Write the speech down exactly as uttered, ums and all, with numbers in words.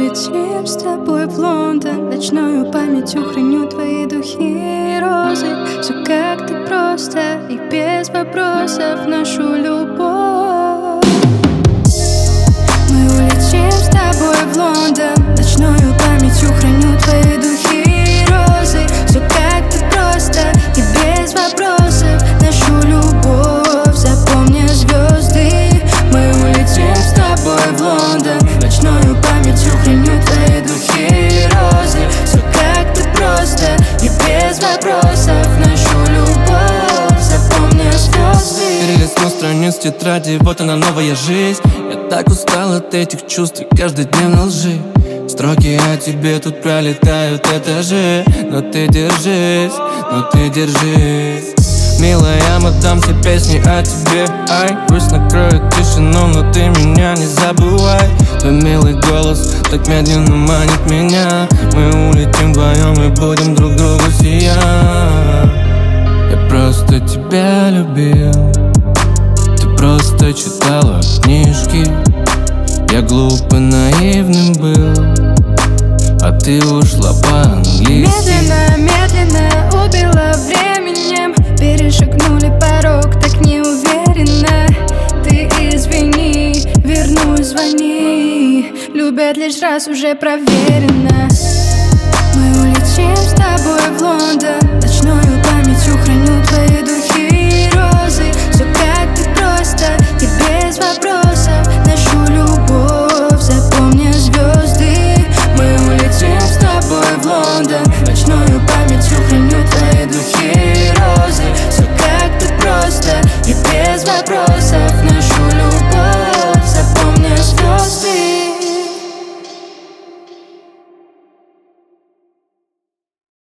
улетим с тобой в Лондон. Ночною памятью храню твои духи и розы. Все как-то просто и без вопросов нашу любовь. Мы улетим с тобой в Лондон. Ночною памятью храню твои духи и розы. Все как-то просто и без вопросов нашу любовь. Запомни звезды. Мы улетим с тобой в Лондон. Ночною памятью храню твои духи и розы. Все как-то просто и без вопросов нашу любовь. Запомни звезды. Перелистну страниц тетради, вот она новая жизнь. Я так устал от этих чувств и каждодневной лжи. Строки о тебе тут пролетают этажи. Но ты держись, но ты держись. Милая, мы дам все песни о тебе. Ай, грусть накроет тишину, но ты меня не забывай. Твой милый голос так медленно манит меня. Мы улетим вдвоем и будем друг другу сиять. Я просто тебя любил. Ты просто читала книжки. Я глупо наивным был, а ты ушла по-английски. Медленно, медленно убила временем. Перешагнули порог так неуверенно. Ты извини, вернусь, звони. Любят лишь раз, уже проверено. Мы улетим с тобой в Лондон.